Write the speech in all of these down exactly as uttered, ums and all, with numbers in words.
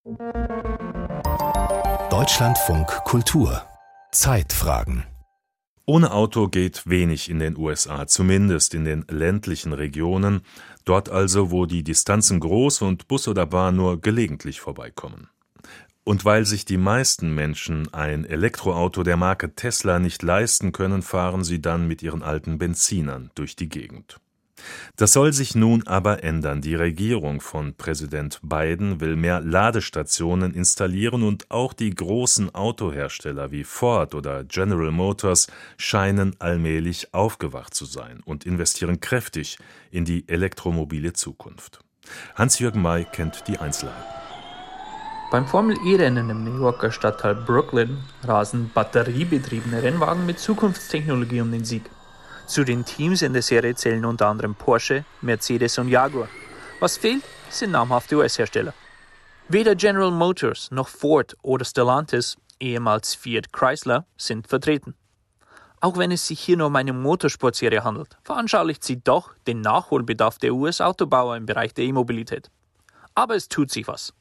Deutschlandfunk Kultur Zeitfragen. Ohne Auto geht wenig in den U S A, zumindest in den ländlichen Regionen, dort also, wo die Distanzen groß und Bus oder Bahn nur gelegentlich vorbeikommen. Und weil sich die meisten Menschen ein Elektroauto der Marke Tesla nicht leisten können, fahren sie dann mit ihren alten Benzinern durch die Gegend. Das soll sich nun aber ändern. Die Regierung von Präsident Biden will mehr Ladestationen installieren und auch die großen Autohersteller wie Ford oder General Motors scheinen allmählich aufgewacht zu sein und investieren kräftig in die elektromobile Zukunft. Hans-Jürgen May kennt die Einzelheiten. Beim Formel-E-Rennen im New Yorker Stadtteil Brooklyn rasen batteriebetriebene Rennwagen mit Zukunftstechnologie um den Sieg. Zu den Teams in der Serie zählen unter anderem Porsche, Mercedes und Jaguar. Was fehlt, sind namhafte U S-Hersteller. Weder General Motors noch Ford oder Stellantis, ehemals Fiat Chrysler, sind vertreten. Auch wenn es sich hier nur um eine Motorsportserie handelt, veranschaulicht sie doch den Nachholbedarf der U S-Autobauer im Bereich der E-Mobilität. Aber es tut sich was.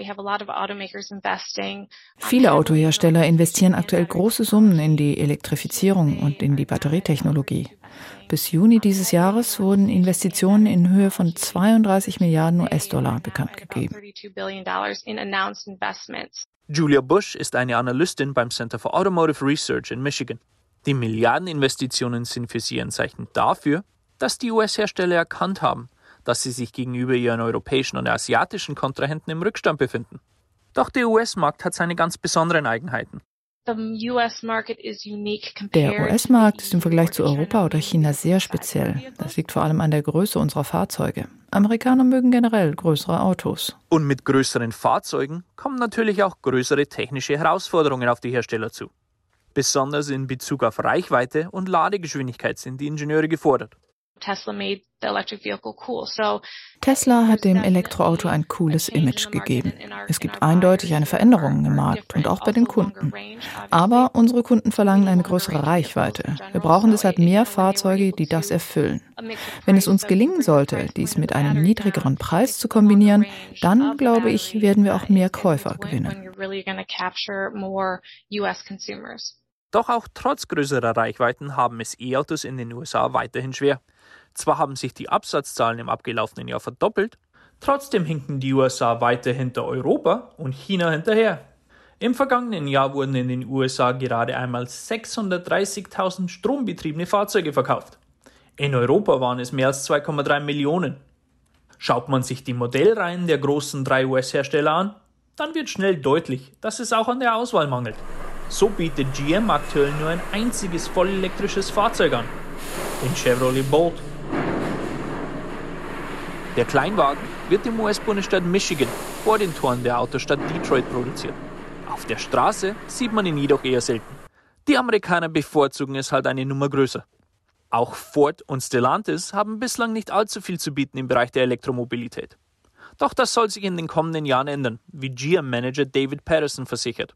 Viele Autohersteller investieren aktuell große Summen in die Elektrifizierung und in die Batterietechnologie. Bis Juni dieses Jahres wurden Investitionen in Höhe von zweiunddreißig Milliarden U S-Dollar bekannt gegeben. Julia Bush ist eine Analystin beim Center for Automotive Research in Michigan. Die Milliardeninvestitionen sind für sie ein Zeichen dafür, dass die U S-Hersteller erkannt haben, dass sie sich gegenüber ihren europäischen und asiatischen Kontrahenten im Rückstand befinden. Doch der U S-Markt hat seine ganz besonderen Eigenheiten. Der U S-Markt ist im Vergleich zu Europa oder China sehr speziell. Das liegt vor allem an der Größe unserer Fahrzeuge. Amerikaner mögen generell größere Autos. Und mit größeren Fahrzeugen kommen natürlich auch größere technische Herausforderungen auf die Hersteller zu. Besonders in Bezug auf Reichweite und Ladegeschwindigkeit sind die Ingenieure gefordert. Tesla hat dem Elektroauto ein cooles Image gegeben. Es gibt eindeutig eine Veränderung im Markt und auch bei den Kunden. Aber unsere Kunden verlangen eine größere Reichweite. Wir brauchen deshalb mehr Fahrzeuge, die das erfüllen. Wenn es uns gelingen sollte, dies mit einem niedrigeren Preis zu kombinieren, dann, glaube ich, werden wir auch mehr Käufer gewinnen. Doch auch trotz größerer Reichweiten haben es E-Autos in den U S A weiterhin schwer. Zwar haben sich die Absatzzahlen im abgelaufenen Jahr verdoppelt, trotzdem hinken die U S A weiter hinter Europa und China hinterher. Im vergangenen Jahr wurden in den U S A gerade einmal sechshundertdreißigtausend strombetriebene Fahrzeuge verkauft. In Europa waren es mehr als zwei Komma drei Millionen. Schaut man sich die Modellreihen der großen drei U S-Hersteller an, dann wird schnell deutlich, dass es auch an der Auswahl mangelt. So bietet G M aktuell nur ein einziges vollelektrisches Fahrzeug an, den Chevrolet Bolt. Der Kleinwagen wird im U S-Bundesstaat Michigan vor den Toren der Autostadt Detroit produziert. Auf der Straße sieht man ihn jedoch eher selten. Die Amerikaner bevorzugen es halt eine Nummer größer. Auch Ford und Stellantis haben bislang nicht allzu viel zu bieten im Bereich der Elektromobilität. Doch das soll sich in den kommenden Jahren ändern, wie G M-Manager David Patterson versichert.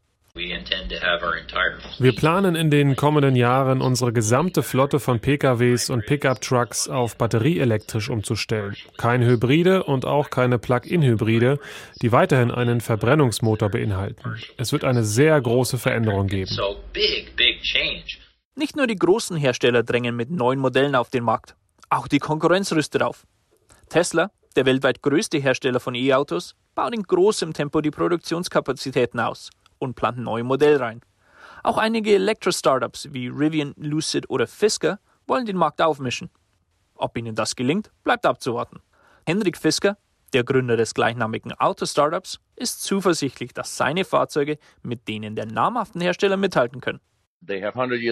Wir planen in den kommenden Jahren, unsere gesamte Flotte von P K Ws und Pickup-Trucks auf batterieelektrisch umzustellen. Keine Hybride und auch keine Plug-in-Hybride, die weiterhin einen Verbrennungsmotor beinhalten. Es wird eine sehr große Veränderung geben. Nicht nur die großen Hersteller drängen mit neuen Modellen auf den Markt, auch die Konkurrenz rüstet auf. Tesla, der weltweit größte Hersteller von E-Autos, baut in großem Tempo die Produktionskapazitäten aus und plant neue Modellreihen. Auch einige Elektro-Startups wie Rivian, Lucid oder Fisker wollen den Markt aufmischen. Ob ihnen das gelingt, bleibt abzuwarten. Henrik Fisker, der Gründer des gleichnamigen Auto-Startups, ist zuversichtlich, dass seine Fahrzeuge mit denen der namhaften Hersteller mithalten können. Sie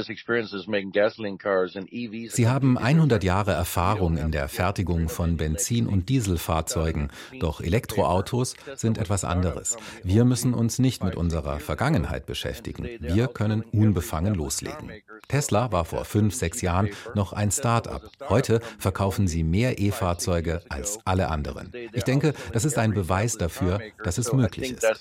haben hundert Jahre Erfahrung in der Fertigung von Benzin- und Dieselfahrzeugen, doch Elektroautos sind etwas anderes. Wir müssen uns nicht mit unserer Vergangenheit beschäftigen. Wir können unbefangen loslegen. Tesla war vor fünf, sechs Jahren noch ein Start-up. Heute verkaufen sie mehr E-Fahrzeuge als alle anderen. Ich denke, das ist ein Beweis dafür, dass es möglich ist.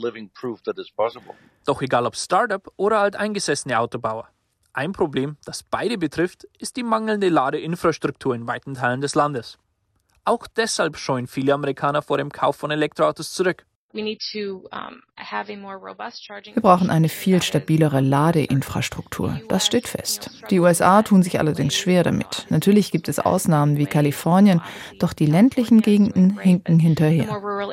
Doch egal ob Start-up oder alteingesessene Autobauer. Ein Problem, das beide betrifft, ist die mangelnde Ladeinfrastruktur in weiten Teilen des Landes. Auch deshalb scheuen viele Amerikaner vor dem Kauf von Elektroautos zurück. Wir brauchen eine viel stabilere Ladeinfrastruktur. Das steht fest. Die U S A tun sich allerdings schwer damit. Natürlich gibt es Ausnahmen wie Kalifornien, doch die ländlichen Gegenden hinken hinterher.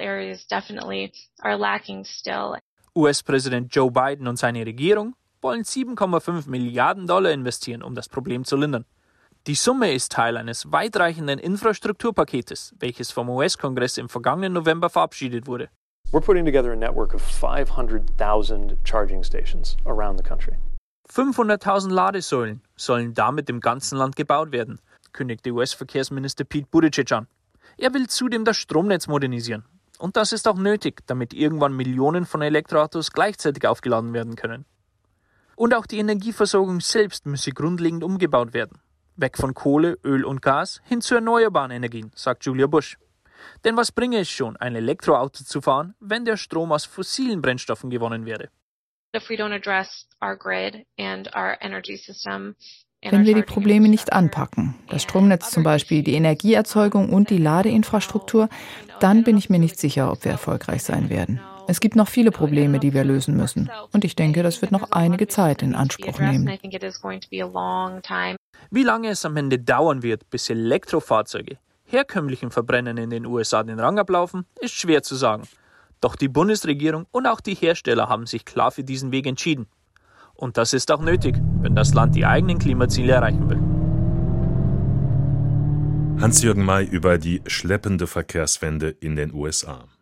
U S-Präsident Joe Biden und seine Regierung wollen sieben Komma fünf Milliarden Dollar investieren, um das Problem zu lindern. Die Summe ist Teil eines weitreichenden Infrastrukturpaketes, welches vom U S-Kongress im vergangenen November verabschiedet wurde. We're putting together a network of five hundred thousand charging stations around the country. fünfhunderttausend Ladesäulen sollen damit im ganzen Land gebaut werden, kündigte U S-Verkehrsminister Pete Buttigieg an. Er will zudem das Stromnetz modernisieren. Und das ist auch nötig, damit irgendwann Millionen von Elektroautos gleichzeitig aufgeladen werden können. Und auch die Energieversorgung selbst müsse grundlegend umgebaut werden. Weg von Kohle, Öl und Gas hin zu erneuerbaren Energien, sagt Julia Bush. Denn was bringe es schon, ein Elektroauto zu fahren, wenn der Strom aus fossilen Brennstoffen gewonnen wäre? Wenn wir die Probleme nicht anpacken, das Stromnetz zum Beispiel, die Energieerzeugung und die Ladeinfrastruktur, dann bin ich mir nicht sicher, ob wir erfolgreich sein werden. Es gibt noch viele Probleme, die wir lösen müssen. Und ich denke, das wird noch einige Zeit in Anspruch nehmen. Wie lange es am Ende dauern wird, bis Elektrofahrzeuge herkömmlichen Verbrennern in den U S A den Rang ablaufen, ist schwer zu sagen. Doch die Bundesregierung und auch die Hersteller haben sich klar für diesen Weg entschieden. Und das ist auch nötig, wenn das Land die eigenen Klimaziele erreichen will. Hans-Jürgen May über die schleppende Verkehrswende in den U S A.